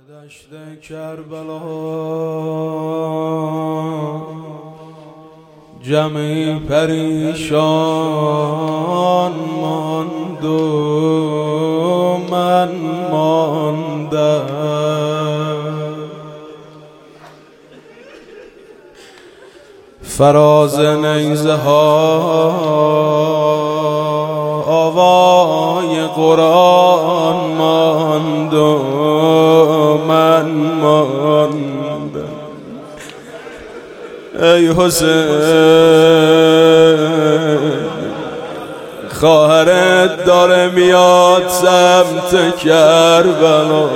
دشت کربلا جمعی پریشان ماند و من ماندم. فراز نیزه ها آوای قرآن ماند و من ماندم. ای حسین خواهرت داره میاد سمت کربلا.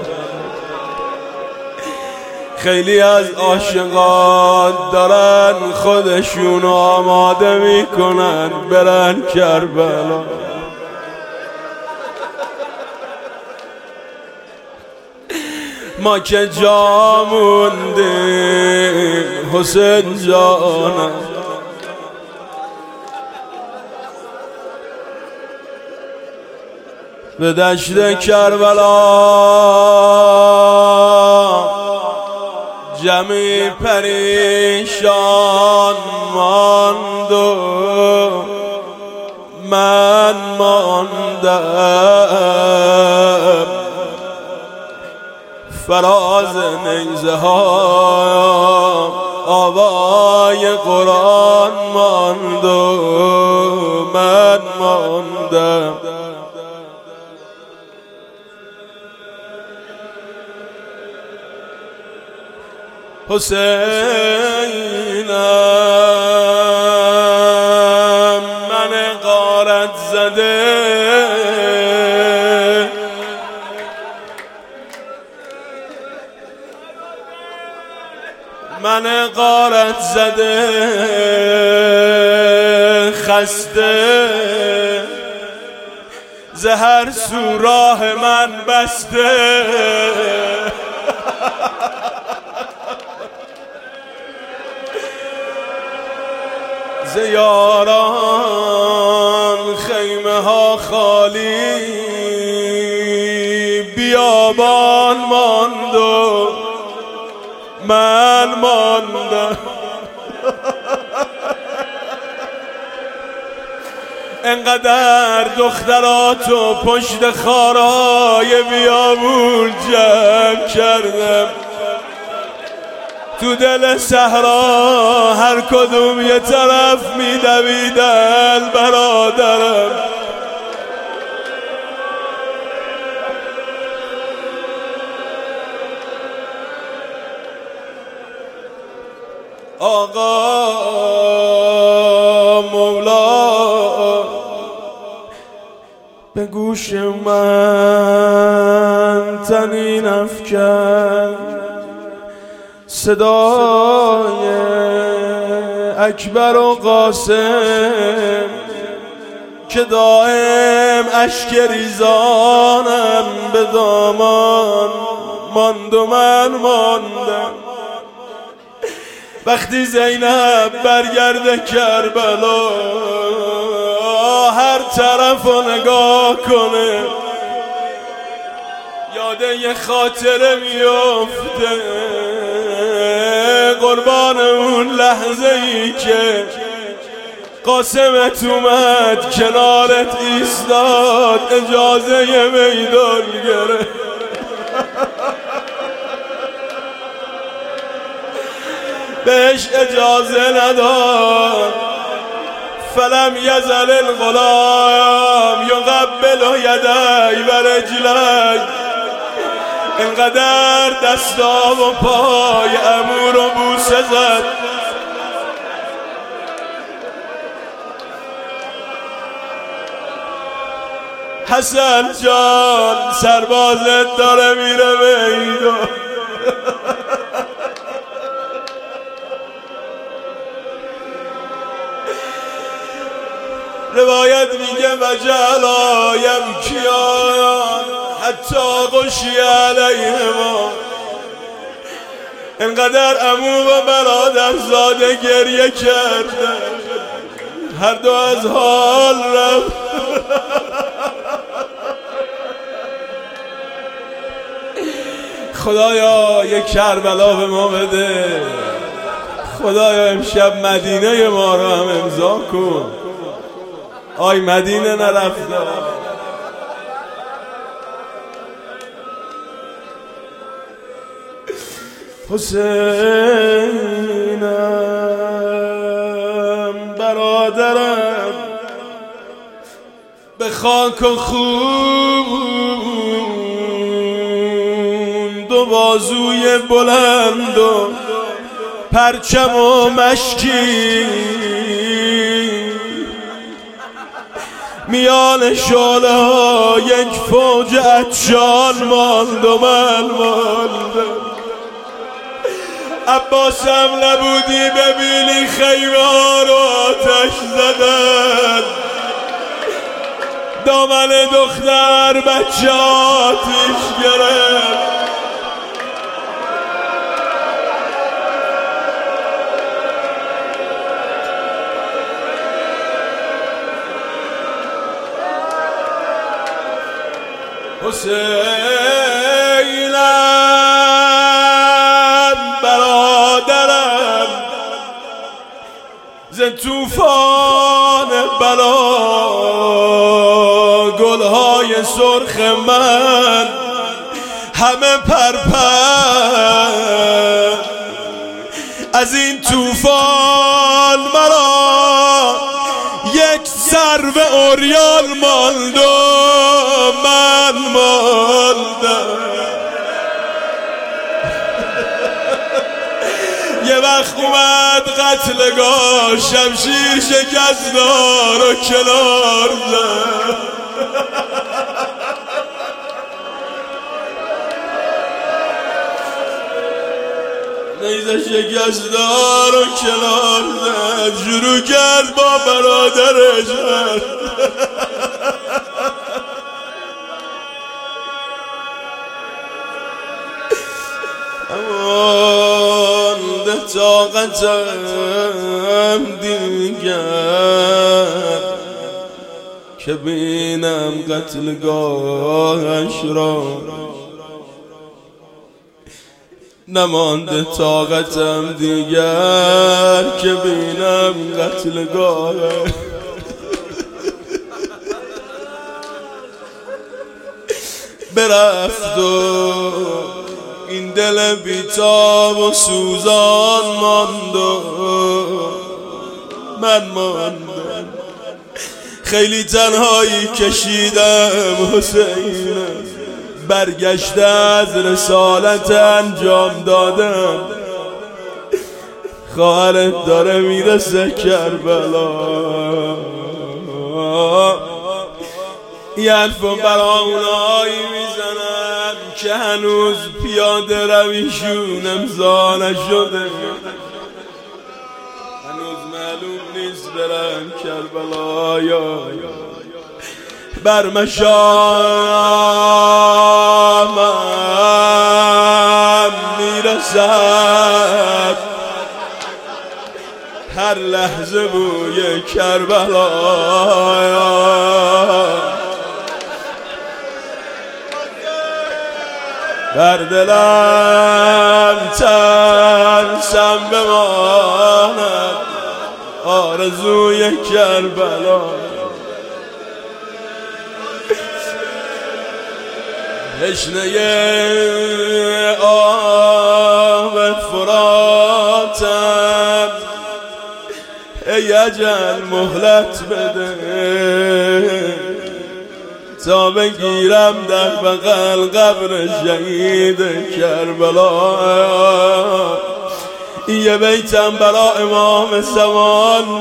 خیلی از عاشقان دارن خودشون آماده میکنن برن کربلا. ما که جا موندیم حسین جانم، به دشت کربلا جمعی پریشان ماند و من ماندم. فراز نیزه ها آوای قرآن ماند و من ماندم. حسینم من غارت زده، من غارت زده خسته، زهر سو راه من بسته. زیاران خیمه ها خالی، بیابان ماند و من ماندم. انقدر دختراتو پشت خارای بیابون جمع کردم، تو دل صحرا هر کدوم یه طرف میدویدن برادرم. آقا مولا به گوش من طنین افکن، صدای اکبر و قاسم که دائم اشک ریزانم به دامان ماند و من ماندم. وقتی زینب برگرده کربلا هر طرف رو نگاه کنه یاده یه خاطره میفته، قربان اون لحظه ای که قاسمت اومد کنارت ایستاد اجازه میدان گرفت. بهش اجازه نداد. فلم یزل الغلام یقبل یدی و رجلی، انقدر دستا و پای عمو رو بوسه زد. حسن جان سربازت داره میره میدان. روایت میگه وجعلا یبکیان حتی غشی علیهما، انقدر عمو و برادرزاده گریه کرده هر دو از حال رفت. خدایا یک کربلا به ما بده، خدایا امشب مدینه ما رو هم امضا کن. آی مدینه نرفته، حسینم برادرم به خاک و خون، دو بازوی بلند و پرچم و مشکی، میان شعله ها یک فوج عطشان ماند و من ماندم. عباسم نبودی ببینی خیمه ها رو آتش زدن، دامن دختر بچه آتیش گرفت. حسینم برادرم ز توفان بلا، گلهای سرخ من همه پرپر، از این توفان مرا یک سرو عریان ماند و من ماندم. یه وقت اومد قتلگاه، شمشیر شکستار و کنار زد، نیزه شکستار و کنار زد، شروع کرد با برادرش مانده طاقتم دیگر که بینم قتلگاهش را، نمانده طاقتم دیگر که بینم قتلگاهش. برفت و این دل بیتاب و سوزان ماند و من ماندم. خیلی تنهایی کشیدم حسینم، برگشته از رسالت انجام دادم. خواهرت داره میرسه کربلا، یه حرفو برا اونایی میزنم که هنوز پیاده رویشون امضا نشده، هنوز معلوم نیست برن کربلا یا بر مشامم میرسد هر لحظه بوی کربلا. بر دلم ترسم بماند آرزوی کربلا، تشنه آب فراتم، ای اجل مهلت بده تا بگیرم در بغل قبر شهید کربلا. یه بیتم برا امام زمان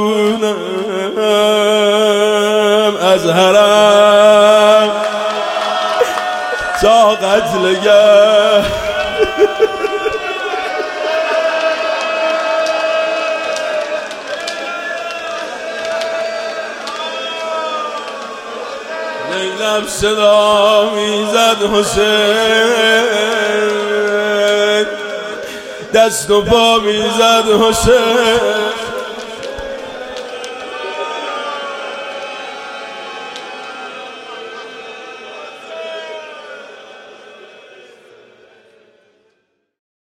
بخونم از حرم تا قتلگاه. لیلم صدا میزد حسین، دست و پا میزد حسین،